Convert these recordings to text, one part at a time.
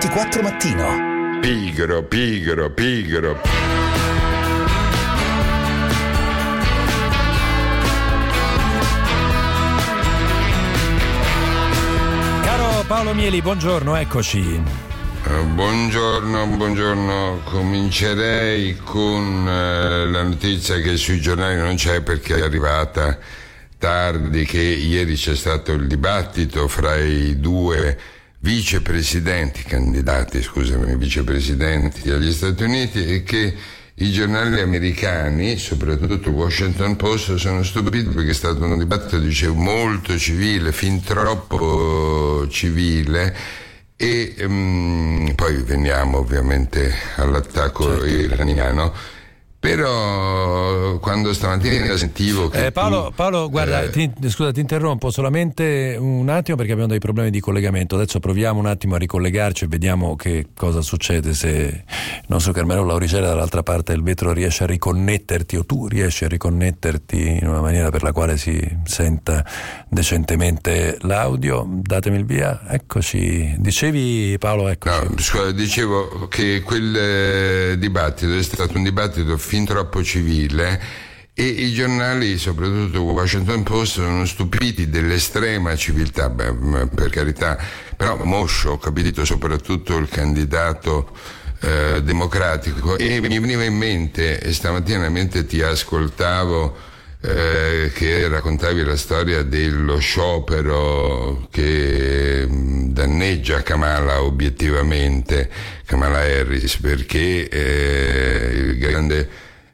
24 Mattino. Pigro. Caro Paolo Mieli, buongiorno, eccoci. Buongiorno. Comincerei con la notizia che sui giornali non c'è perché è arrivata tardi, che ieri c'è stato il dibattito fra i due vicepresidenti agli Stati Uniti, e che i giornali americani, soprattutto il Washington Post, sono stupiti perché è stato un dibattito, dicevo, molto civile, fin troppo civile. E poi veniamo ovviamente all'attacco iraniano. Però quando stamattina sentivo che Paolo, guarda, scusa, ti interrompo solamente un attimo perché abbiamo dei problemi di collegamento. Adesso proviamo un attimo a ricollegarci e vediamo che cosa succede, se il nostro Carmelo Lauricella dall'altra parte del vetro riesce a riconnetterti, o tu riesci a riconnetterti in una maniera per la quale si senta decentemente l'audio. Datemi il via. Eccoci. Dicevi, Paolo, eccoci. No, scusa, dicevo che quel dibattito è stato un dibattito fin troppo civile, e i giornali, soprattutto il Washington Post, sono stupiti dell'estrema civiltà. Per carità, però moscio, ho capito, soprattutto il candidato democratico. E mi veniva in mente stamattina, mentre ti ascoltavo, che raccontavi la storia dello sciopero che danneggia Kamala Harris, perché il grande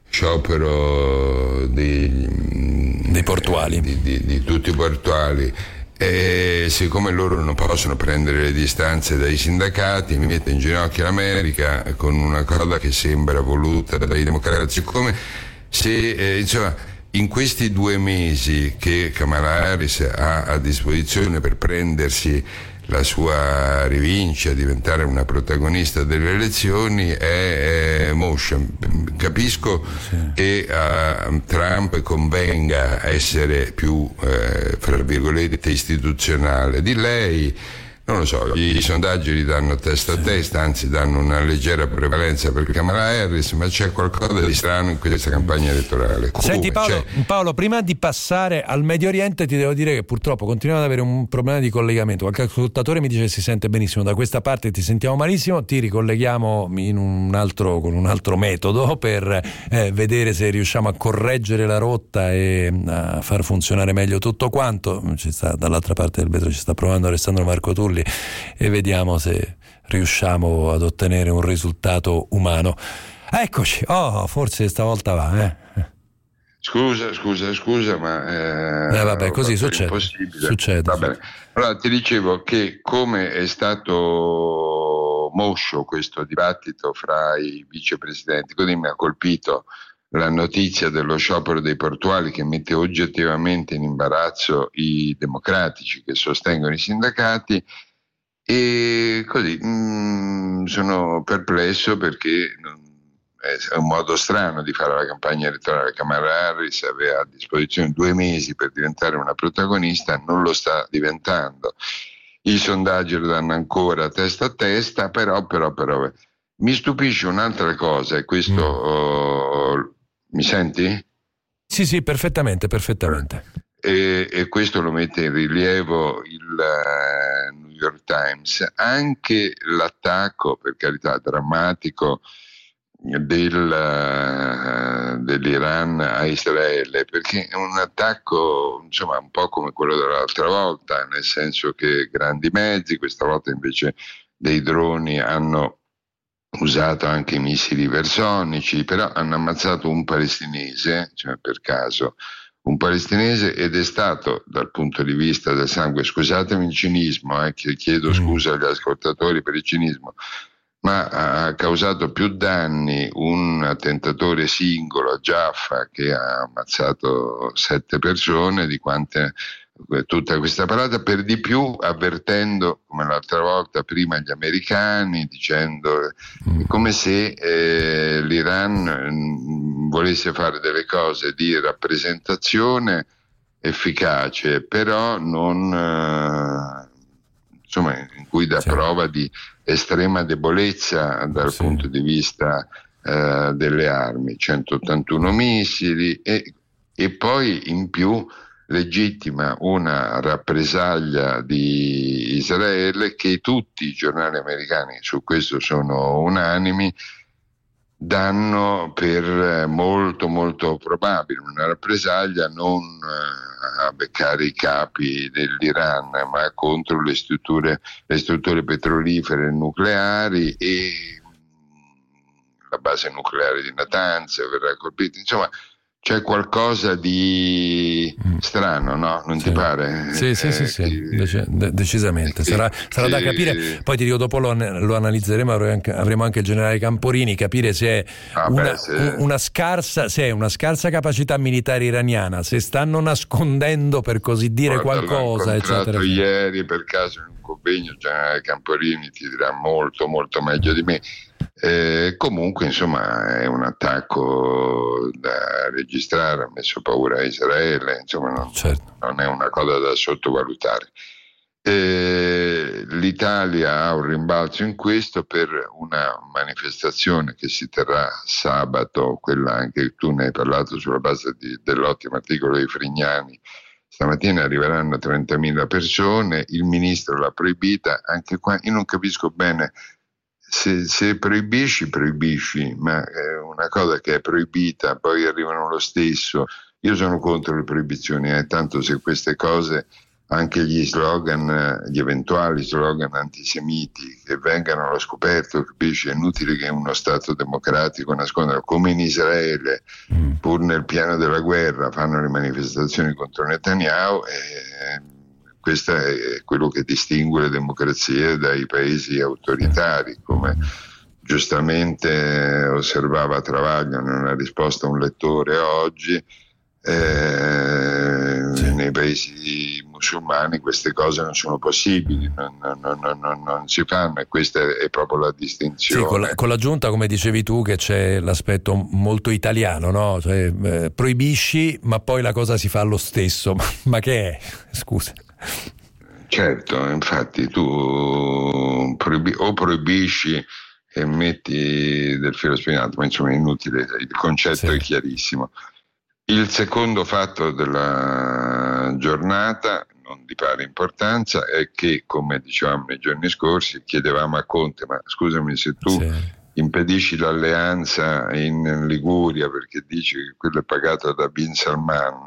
sciopero dei portuali, di tutti i portuali, e siccome loro non possono prendere le distanze dai sindacati, mi mette in ginocchio l'America con una cosa che sembra voluta dai democratici, come se insomma in questi 2 mesi che Kamala Harris ha a disposizione per prendersi la sua rivincita, diventare una protagonista delle elezioni, è motion. Capisco che a Trump convenga essere più fra virgolette istituzionale. Di lei non lo so, i sondaggi gli danno testa a testa, anzi danno una leggera prevalenza per Kamala Harris, ma c'è qualcosa di strano in questa campagna elettorale. Senti Paolo, prima di passare al Medio Oriente ti devo dire che purtroppo continuiamo ad avere un problema di collegamento. Qualche ascoltatore mi dice che si sente benissimo da questa parte, ti sentiamo malissimo, ti ricolleghiamo con un altro metodo per vedere se riusciamo a correggere la rotta e a far funzionare meglio tutto quanto. Dall'altra parte del vetro ci sta provando Alessandro Marco Tulli, e vediamo se riusciamo ad ottenere un risultato umano. Eccoci, forse stavolta va. Scusa, ma vabbè, così succede. Va bene. Allora ti dicevo che, come è stato moscio questo dibattito fra i vicepresidenti, così mi ha colpito la notizia dello sciopero dei portuali, che mette oggettivamente in imbarazzo i democratici che sostengono i sindacati, e così sono perplesso perché è un modo strano di fare la campagna elettorale. Kamala Harris aveva a disposizione 2 mesi per diventare una protagonista, non lo sta diventando. I sondaggi lo danno ancora testa a testa, però mi stupisce un'altra cosa, e questo mi senti? Sì, perfettamente. E questo lo mette in rilievo il New York Times, anche l'attacco, per carità drammatico, dell'Iran a Israele, perché è un attacco insomma un po' come quello dell'altra volta, nel senso che grandi mezzi, questa volta invece dei droni, hanno usato anche i missili ipersonici, però hanno ammazzato un palestinese, cioè per caso un palestinese, ed è stato, dal punto di vista del sangue, scusatemi il cinismo, chiedo scusa agli ascoltatori per il cinismo, ma ha causato più danni un attentatore singolo, Jaffa, che ha ammazzato 7 persone, di quante tutta questa parata, per di più avvertendo, come l'altra volta, prima gli americani, dicendo come se l'Iran volesse fare delle cose di rappresentazione efficace, però non insomma, in cui dà prova di estrema debolezza dal punto di vista delle armi, 181 missili e poi in più legittima una rappresaglia di Israele che tutti i giornali americani, su questo sono unanimi, danno per molto molto probabile una rappresaglia non a beccare i capi dell'Iran, ma contro le strutture petrolifere e nucleari, e la base nucleare di Natanz verrà colpita. Insomma, c'è qualcosa di strano, no? Non ti pare? Sì. Decisamente. Sarà da capire. Poi ti dico, dopo lo analizzeremo, avremo anche il generale Camporini, capire se è una scarsa capacità militare iraniana, se stanno nascondendo, per così dire, qualcosa, eccetera. Ieri, per caso, in un convegno, il generale Camporini ti dirà molto molto meglio di me. Comunque, insomma, è un attacco da registrare, ha messo paura a Israele, insomma, non è una cosa da sottovalutare. L'Italia ha un rimbalzo in questo per una manifestazione che si terrà sabato, quella anche tu ne hai parlato sulla base dell'ottimo articolo di Frignani. Stamattina arriveranno 30.000 persone, il ministro l'ha proibita. Anche qua io non capisco bene. Se proibisci, ma una cosa che è proibita poi arrivano lo stesso. Io sono contro le proibizioni, tanto se queste cose, anche gli eventuali slogan antisemiti che vengano allo scoperto, capisci? È inutile che uno Stato democratico nasconda, come in Israele, pur nel piano della guerra, fanno le manifestazioni contro Netanyahu. Questo è quello che distingue le democrazie dai paesi autoritari, come giustamente osservava Travaglio in una risposta a un lettore oggi. Nei paesi musulmani queste cose non sono possibili, non si fanno, e questa è proprio la distinzione. Sì, con l'aggiunta, come dicevi tu, che c'è l'aspetto molto italiano, no? Cioè, proibisci, ma poi la cosa si fa lo stesso. Ma che è? Scusa. Certo, infatti tu proibisci e metti del filo spinato, ma insomma è inutile, il concetto è chiarissimo. Il secondo fatto della giornata, non di pari importanza, è che, come dicevamo nei giorni scorsi, chiedevamo a Conte, ma scusami, se tu impedisci l'alleanza in Liguria perché dici che quello è pagato da Bin Salman,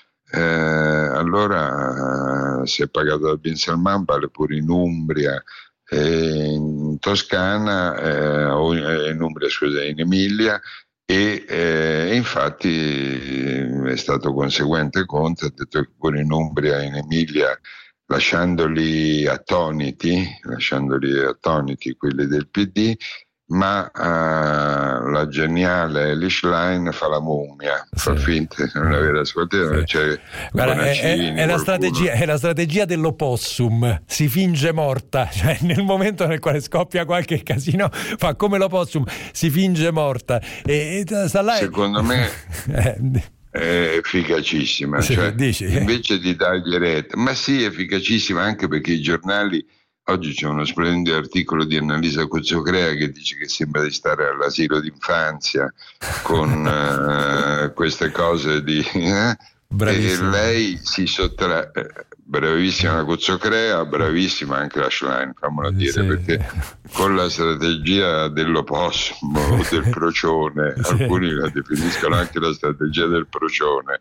allora se è pagato da Bin Salman vale pure in Umbria, in Toscana, in Emilia, e infatti è stato conseguente Conte, ha detto che pure in Umbria e in Emilia, lasciandoli attoniti quelli del PD, ma la geniale Elly Schlein fa la mummia, fa finta di non aver ascoltato. Guarda, è la strategia dell'opossum, si finge morta, cioè nel momento nel quale scoppia qualche casino fa come l'opossum, si finge morta e sta là. Secondo me è efficacissima, invece di dargli retta, ma sì, è efficacissima, anche perché i giornali. Oggi c'è uno splendido articolo di Annalisa Cozzocrea che dice che sembra di stare all'asilo d'infanzia con queste cose e lei si sottrae. Bravissima la Cozzocrea, bravissima anche la Schlein, fammelo dire, perché con la strategia dell'opossum o del procione, alcuni la definiscono anche la strategia del procione,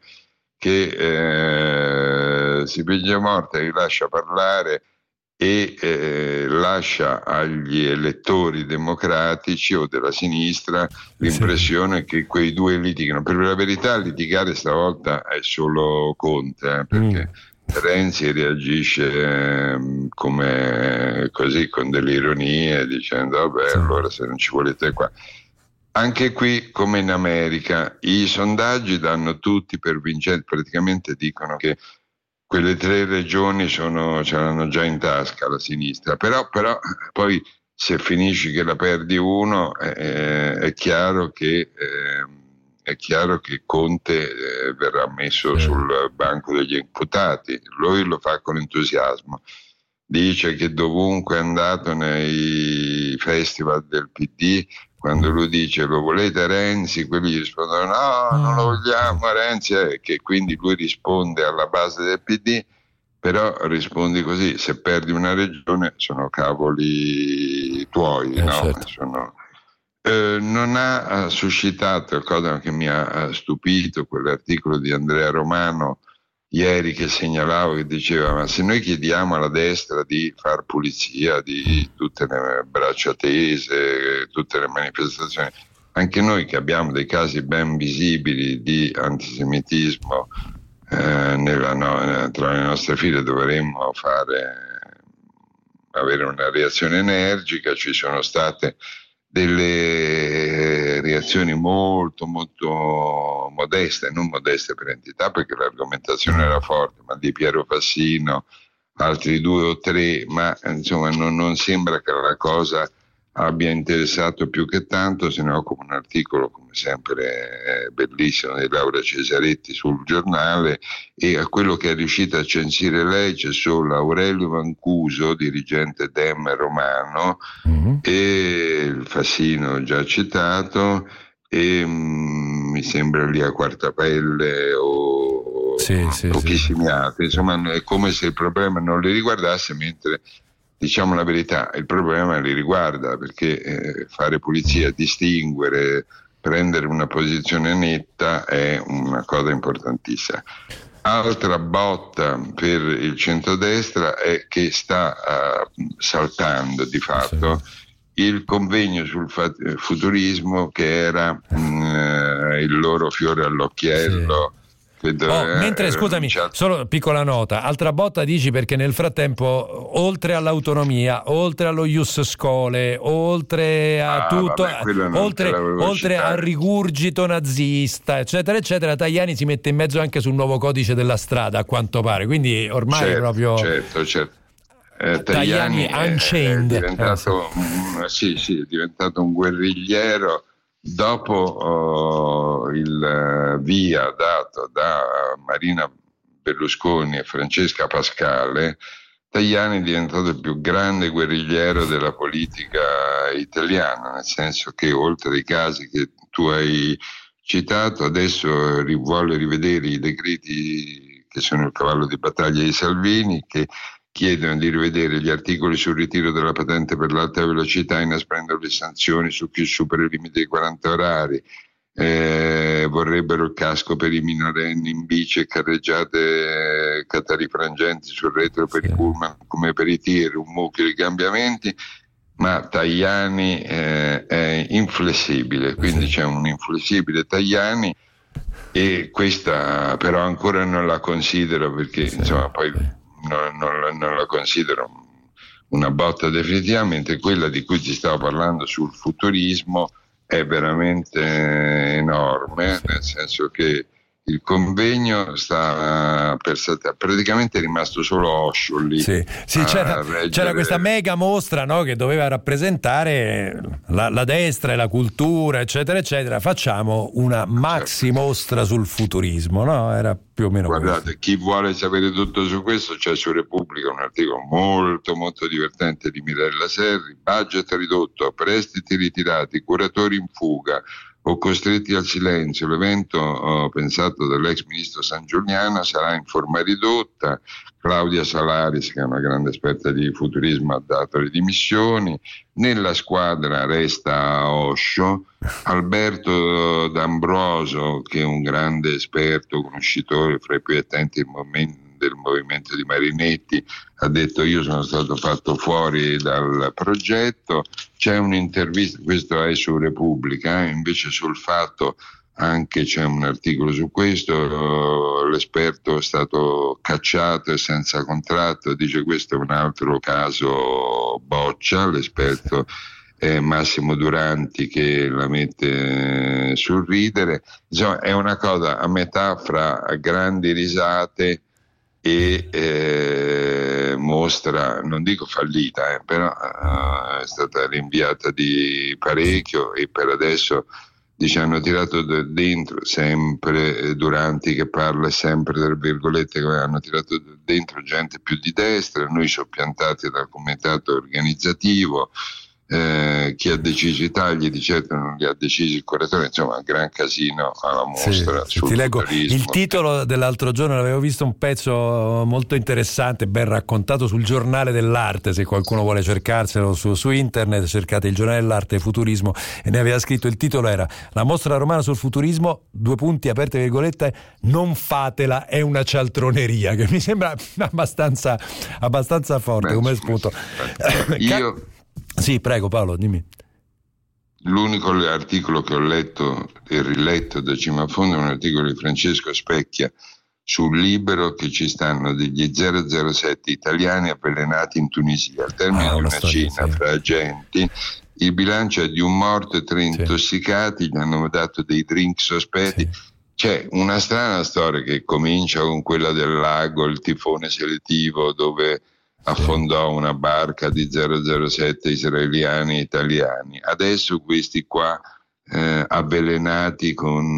che si piglia morta, li lascia parlare e lascia agli elettori democratici o della sinistra l'impressione che quei due litigano. Per la verità litigare stavolta è solo Conte, perché Renzi reagisce come così, con delle ironie, dicendo vabbè, allora se non ci volete qua. Anche qui, come in America, i sondaggi danno tutti per vincenti, praticamente dicono che quelle 3 regioni ce l'hanno già in tasca la sinistra, però poi se finisci che la perdi uno è chiaro che Conte verrà messo sul banco degli imputati. Lui lo fa con entusiasmo, dice che dovunque è andato nei festival del PD, quando lui dice lo volete Renzi, quelli gli rispondono no, non lo vogliamo Renzi, che quindi lui risponde alla base del PD, però rispondi così, se perdi una regione sono cavoli tuoi, no? Certo. Non ha suscitato, cosa che mi ha stupito, quell'articolo di Andrea Romano ieri che segnalavo, che diceva ma se noi chiediamo alla destra di far pulizia di tutte le braccia tese, tutte le manifestazioni, anche noi che abbiamo dei casi ben visibili di antisemitismo tra le nostre file dovremmo avere una reazione energica. Ci sono state delle reazioni molto molto modeste, non modeste per entità perché l'argomentazione era forte, ma di Piero Fassino, altri 2 o 3, ma insomma non sembra che la cosa abbia interessato più che tanto. Se ne occupa un articolo come sempre bellissimo di Laura Cesaretti sul Giornale, e a quello che è riuscita a censire lei c'è solo Aurelio Mancuso, dirigente Dem romano, e il Fassino già citato, e mi sembra lì a Quartapelle o pochissimi altri. Insomma è come se il problema non li riguardasse, mentre diciamo la verità, il problema li riguarda, perché fare pulizia, distinguere, prendere una posizione netta è una cosa importantissima. Altra botta per il centrodestra è che sta saltando di fatto il convegno sul futurismo, che era il loro fiore all'occhiello. Mentre, scusami, solo piccola nota, altra botta dici perché nel frattempo, oltre all'autonomia, oltre allo ius scholae, oltre a tutto, oltre al rigurgito nazista, eccetera, eccetera, Tajani si mette in mezzo anche sul nuovo codice della strada, a quanto pare, quindi ormai è proprio... Certo. Tajani Unchained. È diventato, è diventato un guerrigliero. Dopo il via dato da Marina Berlusconi e Francesca Pascale, Tajani è diventato il più grande guerrigliero della politica italiana, nel senso che oltre ai casi che tu hai citato, adesso vuole rivedere i decreti che sono il cavallo di battaglia di Salvini, che chiedono di rivedere gli articoli sul ritiro della patente per l'alta velocità, inasprendo le sanzioni su chi supera il limite dei 40 orari, vorrebbero il casco per i minorenni in bici e carreggiate catarifrangenti sul retro per i pullman come per i tir, un mucchio di cambiamenti, ma Tajani è inflessibile, quindi c'è un inflessibile Tajani, e questa però ancora non la considero, perché insomma poi non la considero una botta definitivamente. Quella di cui ti stavo parlando sul futurismo è veramente enorme, nel senso che il convegno sta praticamente è rimasto solo Osho lì. C'era questa mega mostra, no, che doveva rappresentare la destra e la cultura, eccetera eccetera. Facciamo una maxi mostra sul futurismo, no? Era più o meno guardate, questo. Chi vuole sapere tutto su questo, c'è su Repubblica un articolo molto molto divertente di Mirella Serri: budget ridotto, prestiti ritirati, curatori in fuga o costretti al silenzio. L'evento pensato dall'ex ministro Sangiuliano sarà in forma ridotta. Claudia Salaris, che è una grande esperta di futurismo, ha dato le dimissioni. Nella squadra resta Osho. Alberto D'Ambroso, che è un grande esperto, conoscitore, fra i più attenti del movimento di Marinetti, ha detto: io sono stato fatto fuori dal progetto. C'è un'intervista, questo è su Repubblica, invece sul Fatto anche c'è un articolo su questo. L'esperto è stato cacciato e senza contratto, dice questo è un altro caso Boccia. L'esperto è Massimo Duranti, che la mette sul ridere. Insomma, è una cosa a metà fra grandi risate e mostra, non dico fallita, però è stata rinviata di parecchio, e per adesso hanno tirato dentro sempre, Duranti che parla sempre tra virgolette, hanno tirato dentro gente più di destra, noi soppiantati dal comitato organizzativo, chi ha deciso i tagli di certo non li ha decisi il curatore, insomma un gran casino alla mostra. Sì, ti leggo il titolo dell'altro giorno, l'avevo visto un pezzo molto interessante, ben raccontato sul Giornale dell'Arte, se qualcuno vuole cercarselo su internet, cercate il Giornale dell'Arte e Futurismo, e ne aveva scritto, il titolo era La mostra romana sul futurismo, aperte virgolette, non fatela, è una cialtroneria, che mi sembra abbastanza forte come spunto. Io Sì, prego Paolo, dimmi. L'unico articolo che ho letto e riletto da cima a fondo è un articolo di Francesco Specchia sul Libero, che ci stanno degli 007 italiani avvelenati in Tunisia al termine di una cena fra agenti. Il bilancio è di un morto e 3 intossicati, gli hanno dato dei drink sospetti. C'è una strana storia che comincia con quella del lago, il tifone selettivo dove affondò una barca di 007 israeliani e italiani. Adesso questi qua avvelenati con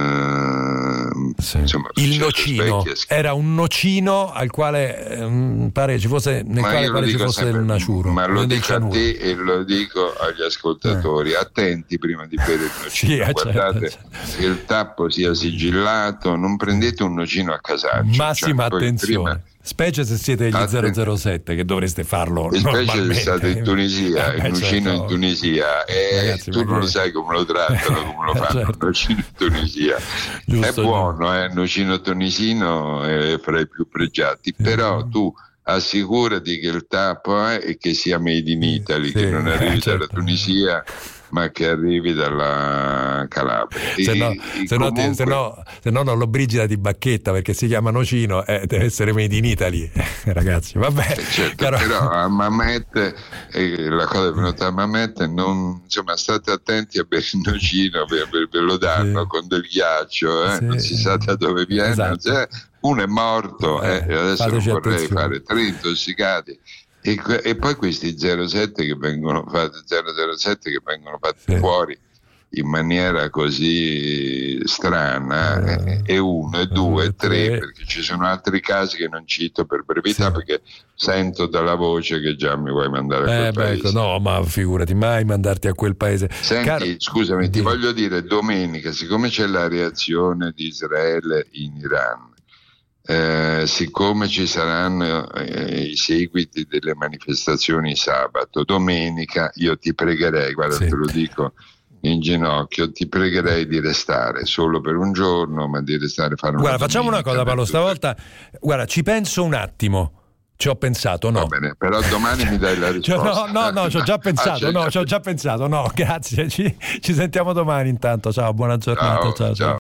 insomma, il nocino, era un nocino al quale pare ci fosse, nel quale pare ci fosse il naciuro. Ma lo dico a te e lo dico agli ascoltatori, attenti prima di bere il nocino, guardate che il tappo sia sigillato, non prendete un nocino a casaccio, massima attenzione. Specie se siete gli 007, che dovreste farlo normalmente. Specie se state in Tunisia, il nocino in Tunisia, ragazzi, tu non lo sai come lo trattano, come lo fanno il nocino in Tunisia. Giusto, è buono, il nocino tunisino è fra i più pregiati, però tu assicurati che il tappo è che sia made in Italy, che non arrivi dalla Tunisia ma che arrivi dalla Calabria. Se no non lo brigida di bacchetta, perché si chiama nocino, deve essere made in Italy. Ragazzi, vabbè. Certo, però a Mamet, la cosa è venuta a Mamet, insomma, state attenti a bere il nocino, ve lo danno con del ghiaccio, non si sa da dove viene, uno è morto, adesso non vorrei fare 3 intossicati. E poi questi 007 che vengono fatti fuori in maniera così strana, e 1, e 2, e 3, perché ci sono altri casi che non cito per brevità, perché sento dalla voce che già mi vuoi mandare a quel paese. No, ma figurati, mai mandarti a quel paese. Senti, scusami, ti voglio dire, domenica, siccome c'è la reazione di Israele in Iran, siccome ci saranno i seguiti delle manifestazioni sabato, domenica io ti pregherei, guarda, te lo dico in ginocchio, ti pregherei di restare solo per un giorno, ma di restare, fare una facciamo una cosa, Paolo, stavolta guarda, ci penso un attimo. Ci ho pensato, no. Va bene, però domani mi dai la risposta. No, ci ho già pensato, no, grazie. Ci sentiamo domani intanto. Ciao, buona giornata. Ciao.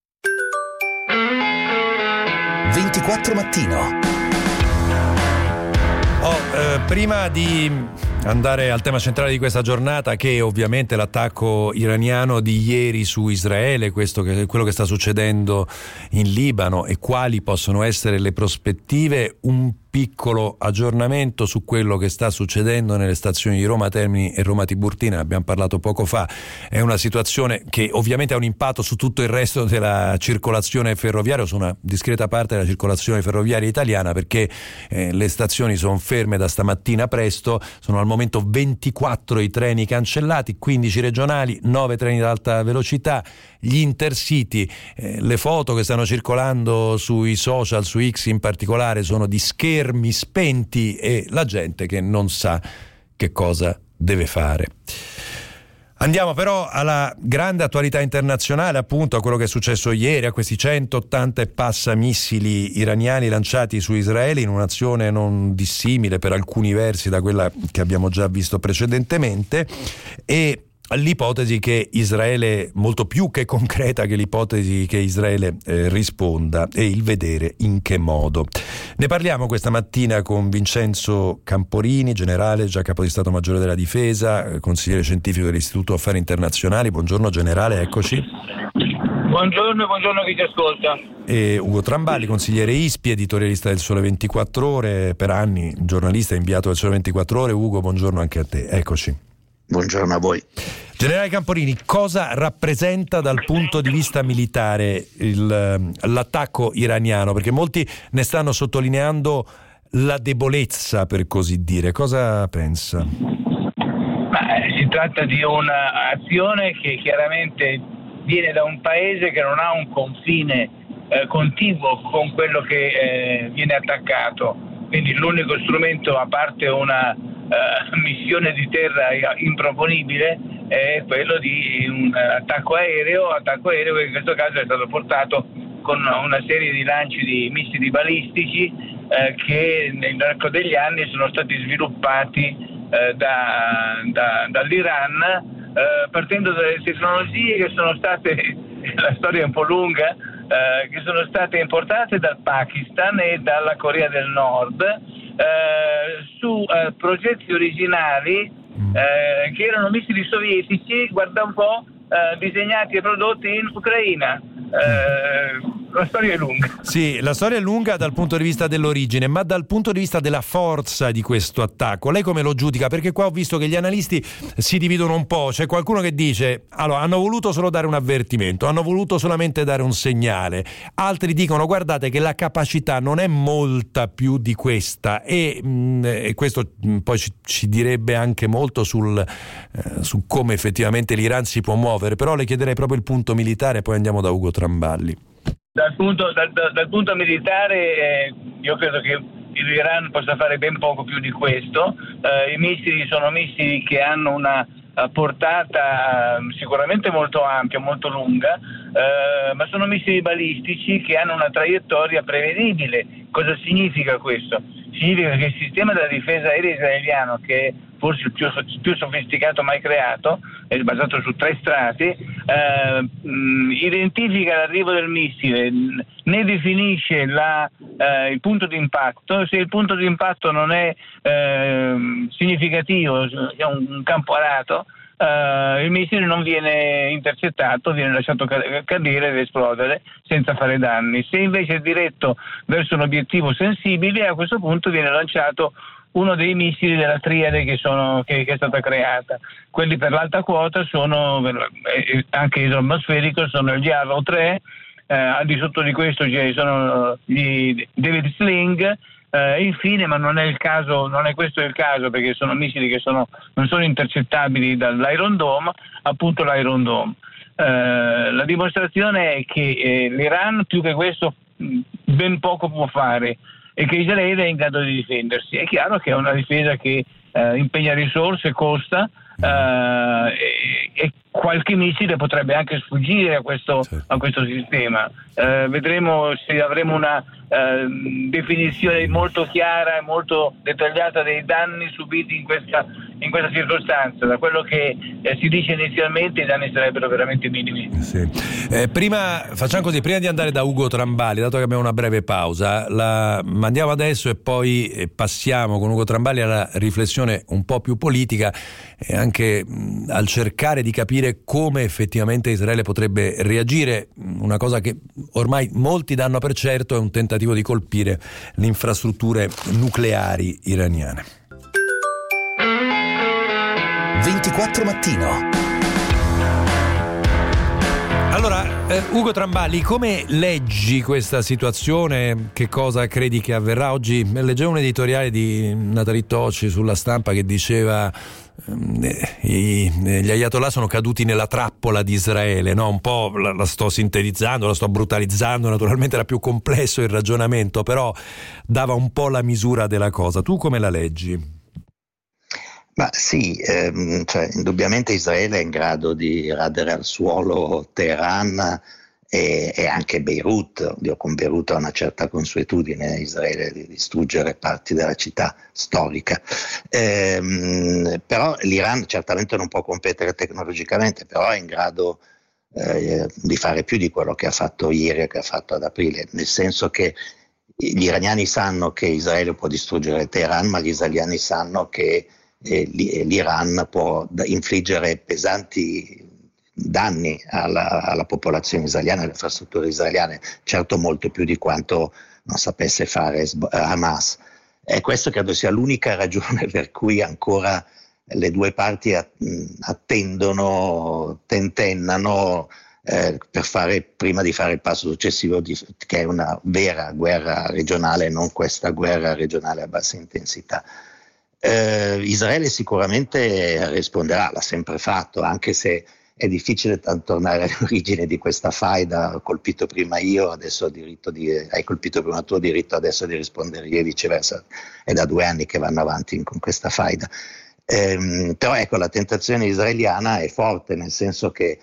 24 Mattino. Prima di andare al tema centrale di questa giornata, che è ovviamente l'attacco iraniano di ieri su Israele, quello che sta succedendo in Libano e quali possono essere le prospettive, un piccolo aggiornamento su quello che sta succedendo nelle stazioni di Roma Termini e Roma Tiburtina, ne abbiamo parlato poco fa. È una situazione che ovviamente ha un impatto su tutto il resto della circolazione ferroviaria, su una discreta parte della circolazione ferroviaria italiana, perché le stazioni sono ferme da stamattina presto, sono al momento 24 i treni cancellati, 15 regionali, 9 treni ad alta velocità, gli intercity, le foto che stanno circolando sui social, su X in particolare, sono di schermi spenti e la gente che non sa che cosa deve fare. Andiamo però alla grande attualità internazionale, appunto a quello che è successo ieri, a questi 180 e passa missili iraniani lanciati su Israele in un'azione non dissimile per alcuni versi da quella che abbiamo già visto precedentemente, e l'ipotesi che Israele, molto più che concreta che l'ipotesi che Israele risponda, e il vedere in che modo. Ne parliamo questa mattina con Vincenzo Camporini, generale, già capo di Stato Maggiore della Difesa, consigliere scientifico dell'Istituto Affari Internazionali. Buongiorno generale, eccoci. Buongiorno chi ti ascolta. E Ugo Tramballi, consigliere ISPI, editorialista del Sole 24 Ore, per anni giornalista inviato del Sole 24 Ore. Ugo, buongiorno anche a te, eccoci. Buongiorno a voi. Generale Camporini, cosa rappresenta dal punto di vista militare l'attacco iraniano? Perché molti ne stanno sottolineando la debolezza, per così dire. Cosa pensa? Si tratta di un'azione che chiaramente viene da un paese che non ha un confine contiguo con quello che viene attaccato, quindi l'unico strumento, a parte una missione di terra improponibile, è quello di un attacco aereo che in questo caso è stato portato con una serie di lanci di missili balistici che nell'arco degli anni sono stati sviluppati dall'Iran, partendo dalle tecnologie che sono state, la storia è un po' lunga, che sono state importate dal Pakistan e dalla Corea del Nord su progetti originali che erano missili sovietici, guarda un po', disegnati e prodotti in Ucraina. La storia è lunga. Sì, la storia è lunga dal punto di vista dell'origine, ma dal punto di vista della forza di questo attacco, lei come lo giudica? Perché qua ho visto che gli analisti si dividono un po'. C'è qualcuno che dice: allora, hanno voluto solo dare un avvertimento, hanno voluto solamente dare un segnale. Altri dicono: guardate che la capacità non è molta più di questa, e questo poi ci direbbe anche molto su come effettivamente l'Iran si può muovere. Però le chiederei proprio il punto militare, poi andiamo da Ugo Tramballi. Dal punto militare, io credo che l'Iran possa fare ben poco più di questo. I missili sono missili che hanno una portata sicuramente molto ampia, molto lunga, ma sono missili balistici che hanno una traiettoria prevedibile. Cosa significa questo? Significa che il sistema della difesa aerea israeliano, che è forse il più sofisticato mai creato, è basato su 3 strati, identifica l'arrivo del missile, ne definisce il punto di impatto. Se il punto di impatto non è significativo, è un campo arato, il missile non viene intercettato, viene lasciato cadere ed esplodere senza fare danni. Se invece è diretto verso un obiettivo sensibile, a questo punto viene lanciato uno dei missili della triade che è stata creata. Quelli per l'alta quota sono anche idroatmosferico, sono il Arrow 3, al di sotto di questo ci sono gli David Sling, infine, ma non è questo il caso, perché sono missili che non sono intercettabili dall'Iron Dome, appunto l'Iron Dome. La dimostrazione è che l'Iran più che questo ben poco può fare, e che Israele è in grado di difendersi. È chiaro che è una difesa che impegna risorse, costa, e qualche missile potrebbe anche sfuggire a questo sistema. Vedremo se avremo una definizione molto chiara e molto dettagliata dei danni subiti in questa circostanza. Da quello che si dice inizialmente, i danni sarebbero veramente minimi. Sì. Facciamo così, prima di andare da Ugo Tramballi, dato che abbiamo una breve pausa, la mandiamo adesso e poi passiamo con Ugo Tramballi alla riflessione un po' più politica e anche al cercare di capire come effettivamente Israele potrebbe reagire. Una cosa che ormai molti danno per certo è un tentativo di colpire le infrastrutture nucleari iraniane. 24 Mattino. Allora, Ugo Tramballi, come leggi questa situazione? Che cosa credi che avverrà? Oggi leggevo un editoriale di Nathalie Tocci sulla Stampa che diceva gli ayatollah sono caduti nella trappola di Israele, no? Un po' la sto sintetizzando, la sto brutalizzando, naturalmente era più complesso il ragionamento, però dava un po' la misura della cosa. Tu come la leggi? Ma sì, indubbiamente Israele è in grado di radere al suolo Teheran e anche Beirut. Con Beirut ha una certa consuetudine Israele di distruggere parti della città storica. Però l'Iran certamente non può competere tecnologicamente, però è in grado di fare più di quello che ha fatto ieri e che ha fatto ad aprile, nel senso che gli iraniani sanno che Israele può distruggere Teheran, ma gli israeliani sanno che l'Iran può infliggere pesanti danni alla popolazione israeliana, alle infrastrutture israeliane, certo molto più di quanto non sapesse fare Hamas. E questo credo sia l'unica ragione per cui ancora le due parti tentennano prima di fare il passo successivo, che è una vera guerra regionale, non questa guerra regionale a bassa intensità. Israele sicuramente risponderà, l'ha sempre fatto, anche se è difficile tornare alle origini di questa faida. Ho colpito prima io, adesso hai colpito prima tu, ho diritto adesso di rispondere io e viceversa. È da 2 anni che vanno avanti con questa faida. Però ecco, la tentazione israeliana è forte, nel senso che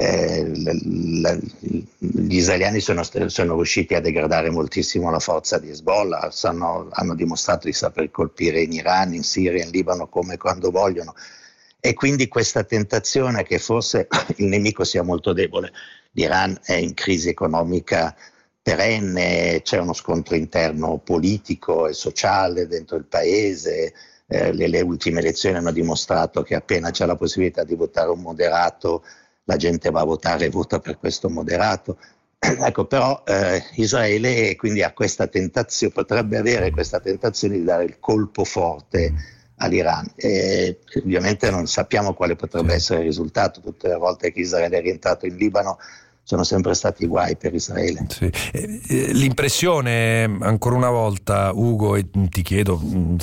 gli israeliani sono riusciti a degradare moltissimo la forza di Hezbollah, hanno dimostrato di saper colpire in Iran, in Siria, in Libano come e quando vogliono, e quindi questa tentazione che forse il nemico sia molto debole. L'Iran è in crisi economica perenne, c'è uno scontro interno politico e sociale dentro il paese. Le ultime elezioni hanno dimostrato che appena c'è la possibilità di votare un moderato, la gente va a votare e vota per questo moderato. Ecco, però Israele quindi ha questa tentazione, potrebbe avere questa tentazione di dare il colpo forte all'Iran. Ovviamente non sappiamo quale potrebbe essere il risultato. Tutte le volte che Israele è rientrato in Libano sono sempre stati guai per Israele. Sì. L'impressione, ancora una volta, Ugo, e ti chiedo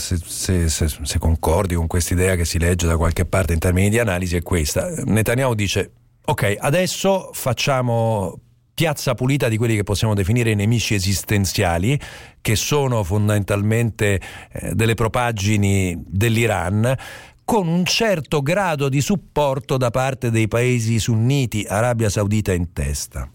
se concordi con questa idea che si legge da qualche parte in termini di analisi, è questa. Netanyahu dice: ok, adesso facciamo piazza pulita di quelli che possiamo definire i nemici esistenziali, che sono fondamentalmente delle propaggini dell'Iran, con un certo grado di supporto da parte dei paesi sunniti, Arabia Saudita in testa.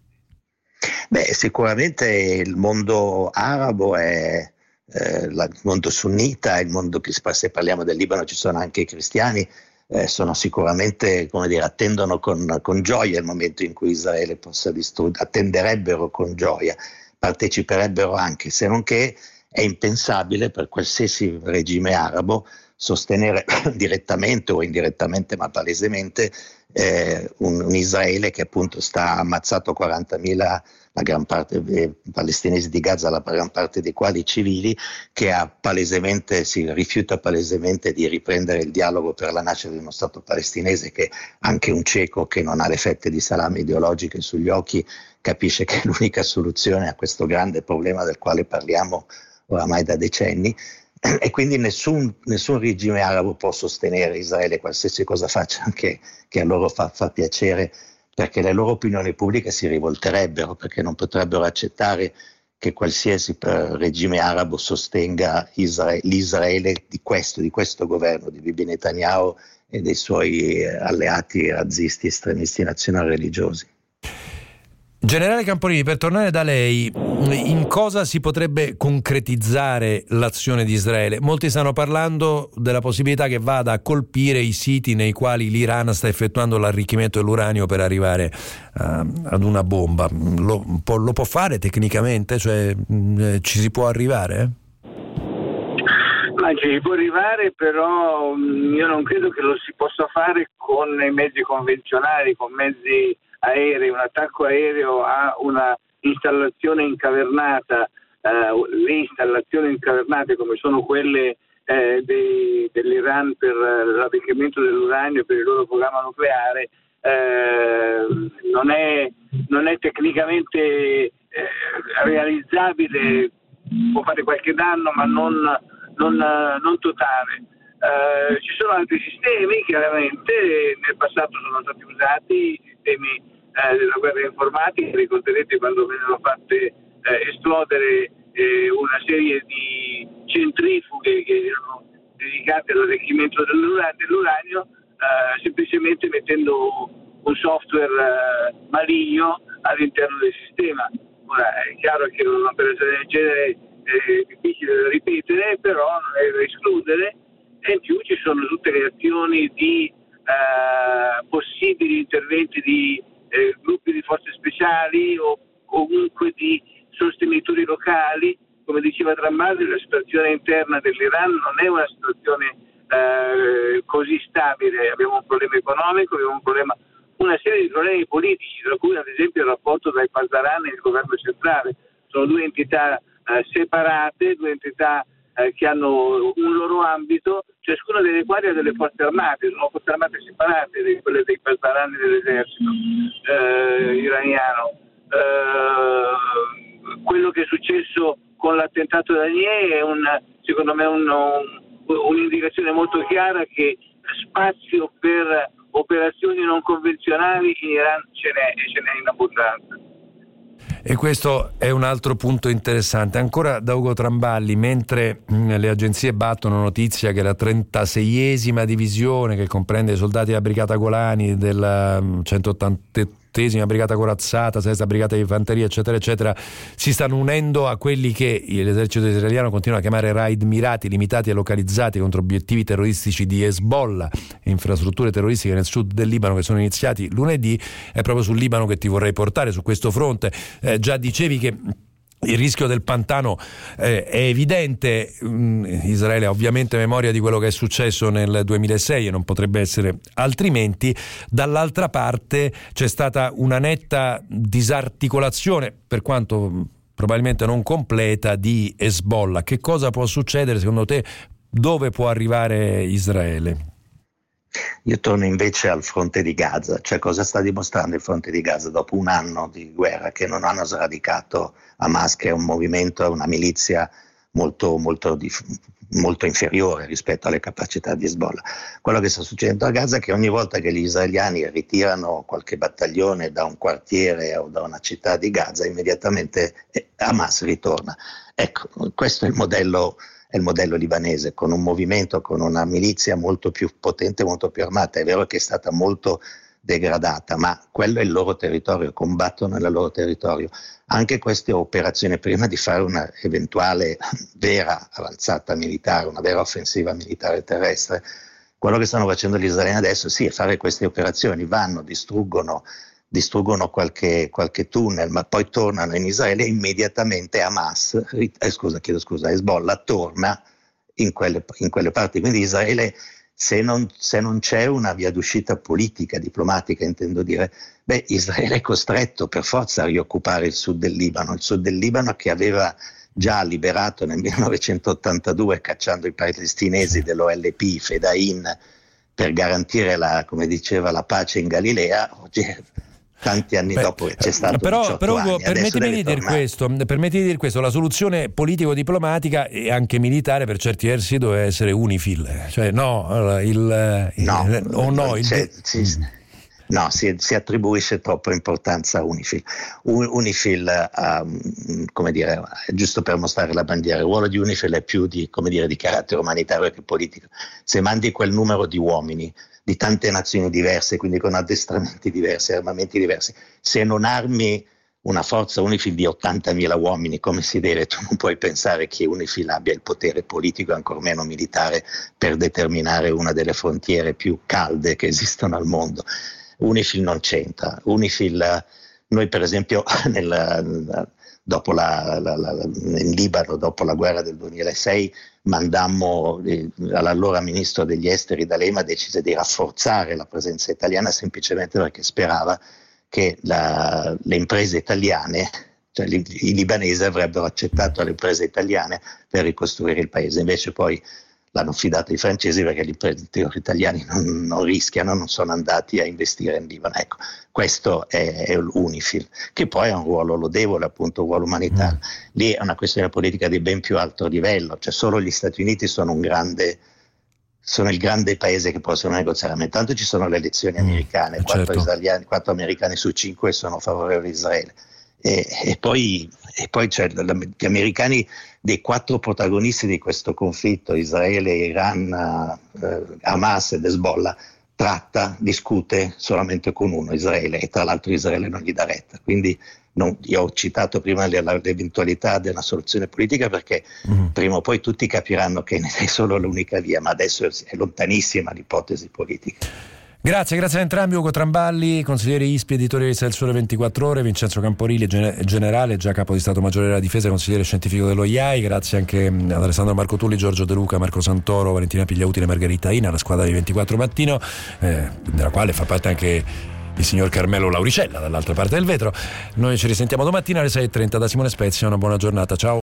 Sicuramente il mondo arabo è il mondo sunnita, il mondo che, se parliamo del Libano ci sono anche i cristiani, sono sicuramente, attendono con gioia il momento in cui Israele possa distruggere, attenderebbero con gioia, parteciperebbero anche, se non che è impensabile per qualsiasi regime arabo sostenere direttamente o indirettamente, ma palesemente, un Israele che appunto sta ammazzato 40.000, la gran parte dei palestinesi di Gaza, la gran parte dei quali civili, che si rifiuta palesemente di riprendere il dialogo per la nascita di uno Stato palestinese, che anche un cieco che non ha le fette di salame ideologiche sugli occhi capisce che è l'unica soluzione a questo grande problema del quale parliamo oramai da decenni. E quindi nessun regime arabo può sostenere Israele, qualsiasi cosa faccia, anche che a loro fa piacere, perché le loro opinioni pubbliche si rivolterebbero, perché non potrebbero accettare che qualsiasi regime arabo sostenga l'Israele di questo governo, di Bibi Netanyahu e dei suoi alleati razzisti, estremisti nazional-religiosi. Generale Camporini, per tornare da lei, in cosa si potrebbe concretizzare l'azione di Israele? Molti stanno parlando della possibilità che vada a colpire i siti nei quali l'Iran sta effettuando l'arricchimento dell'uranio per arrivare ad una bomba. Lo può fare tecnicamente? Cioè, ci si può arrivare? Ma ci si può arrivare, però io non credo che lo si possa fare con i mezzi convenzionali, con mezzi aerei. Un attacco aereo a una installazione incavernata, le installazioni incavernate come sono quelle dell'Iran per l'arricchimento dell'uranio e per il loro programma nucleare, non è tecnicamente realizzabile. Può fare qualche danno, ma non totale. Ci sono altri sistemi, chiaramente nel passato sono stati usati sistemi della guerra informatica. Ricorderete quando vennero fatte esplodere una serie di centrifughe che erano dedicate all'arricchimento dell'uranio, semplicemente mettendo un software maligno all'interno del sistema. Ora è chiaro che un'operazione del genere è difficile da ripetere, però non è da escludere, e in più ci sono tutte le azioni di possibili interventi di gruppi di forze speciali o comunque di sostenitori locali. Come diceva Trammasi, la situazione interna dell'Iran non è una situazione così stabile. Abbiamo un problema economico, abbiamo una serie di problemi politici, tra cui ad esempio il rapporto tra i Pasdaran e il governo centrale. Sono due entità separate, due entità che hanno un loro ambito, ciascuna delle quali ha delle forze armate, sono forze armate separate di quelle dei pasdaran dell'esercito iraniano. Quello che è successo con l'attentato da Niè è secondo me un'indicazione molto chiara che spazio per operazioni non convenzionali in Iran ce n'è in abbondanza. E questo è un altro punto interessante. Ancora da Ugo Tramballi, mentre le agenzie battono notizia che la 36esima divisione, che comprende i soldati della Brigata Golani, della 180esima Brigata Corazzata, 6ª Brigata di Fanteria, eccetera, eccetera, si stanno unendo a quelli che l'esercito israeliano continua a chiamare raid mirati, limitati e localizzati contro obiettivi terroristici di Hezbollah e infrastrutture terroristiche nel sud del Libano, che sono iniziati lunedì. È proprio sul Libano che ti vorrei portare, su questo fronte. Già dicevi che il rischio del pantano è evidente. Israele ha ovviamente memoria di quello che è successo nel 2006 e non potrebbe essere altrimenti. Dall'altra parte c'è stata una netta disarticolazione, per quanto probabilmente non completa, di Hezbollah. Che cosa può succedere secondo te? Dove può arrivare Israele? Io torno invece al fronte di Gaza, cioè cosa sta dimostrando il fronte di Gaza dopo un anno di guerra che non hanno sradicato Hamas, che è un movimento, è una milizia molto inferiore rispetto alle capacità di Hezbollah. Quello che sta succedendo a Gaza è che ogni volta che gli israeliani ritirano qualche battaglione da un quartiere o da una città di Gaza, immediatamente Hamas ritorna. Ecco, questo è il modello libanese, con un movimento, con una milizia molto più potente, molto più armata. È vero che è stata molto degradata, ma quello è il loro territorio, combattono nel loro territorio. Anche queste operazioni, prima di fare una eventuale vera avanzata militare, una vera offensiva militare terrestre, quello che stanno facendo gli israeliani adesso è fare queste operazioni, vanno, distruggono qualche tunnel, ma poi tornano in Israele e immediatamente Hezbollah torna in quelle parti. Quindi Israele, se non c'è una via d'uscita politica, diplomatica intendo dire, Israele è costretto per forza a rioccupare il sud del Libano che aveva già liberato nel 1982 cacciando i palestinesi dell'OLP, Fedain, per garantire la pace in Galilea. Oggi, tanti anni dopo c'è stato però Ugo, permettimi di dire questo, la soluzione politico-diplomaca e anche militare per certi versi doveva essere UNIFIL, cioè si attribuisce troppa importanza a UNIFIL. UNIFIL, come dire, giusto per mostrare la bandiera, il ruolo di UNIFIL è più di carattere umanitario che politico. Se mandi quel numero di uomini di tante nazioni diverse, quindi con addestramenti diversi, armamenti diversi, se non armi una forza UNIFIL di 80.000 uomini come si deve, tu non puoi pensare che UNIFIL abbia il potere politico e ancor meno militare per determinare una delle frontiere più calde che esistono al mondo. UNIFIL non c'entra. UNIFIL, noi per esempio in Libano dopo la guerra del 2006 mandammo all'allora ministro degli esteri D'Alema, decise di rafforzare la presenza italiana semplicemente perché sperava che le imprese italiane, cioè i libanesi avrebbero accettato le imprese italiane per ricostruire il paese. Invece poi l'hanno affidato ai francesi perché gli imprenditori italiani non rischiano, non sono andati a investire in Libano. Ecco, questo è l'UNIFIL, che poi ha un ruolo lodevole, appunto un ruolo umanitario. Lì è una questione politica di ben più alto livello, cioè solo gli Stati Uniti sono il grande paese che possono negoziare, ma intanto ci sono le elezioni americane, 4 americani su 5 sono favorevoli a Israele. E poi c'è gli americani, dei 4 protagonisti di questo conflitto, Israele, Iran, Hamas ed Hezbollah, discute solamente con uno, Israele, e tra l'altro Israele non gli dà retta. Quindi io ho citato prima l'eventualità della soluzione politica perché prima o poi tutti capiranno che è solo l'unica via, ma adesso è lontanissima l'ipotesi politica. Grazie a entrambi. Ugo Tramballi, consigliere ISPI, editore di Il Sole 24 Ore, Vincenzo Camporilli, generale, già capo di Stato Maggiore della Difesa, consigliere scientifico dello IAI. Grazie anche ad Alessandro Marco Tulli, Giorgio De Luca, Marco Santoro, Valentina Pigliautile e Margherita Ina, la squadra di 24 Mattino, della quale fa parte anche il signor Carmelo Lauricella dall'altra parte del vetro. Noi ci risentiamo domattina alle 6:30 da Simone Spezia. Una buona giornata, ciao.